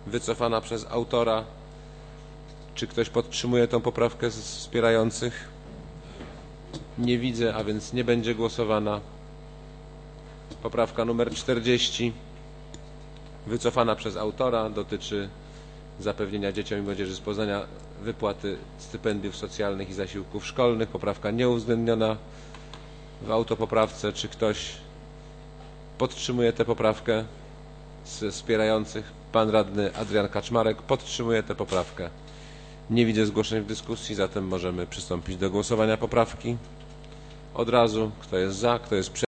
wycofana przez autora. Czy ktoś podtrzymuje tę poprawkę z wspierających? Nie widzę, a więc nie będzie głosowana. Poprawka numer 40, wycofana przez autora, dotyczy zapewnienia dzieciom i młodzieży z Poznania wypłaty stypendiów socjalnych i zasiłków szkolnych. Poprawka nieuwzględniona w autopoprawce. Czy ktoś podtrzymuje tę poprawkę z wspierających? Pan radny Adrian Kaczmarek podtrzymuje tę poprawkę. Nie widzę zgłoszeń w dyskusji, zatem możemy przystąpić do głosowania poprawki od razu. Kto jest za, kto jest przeciw?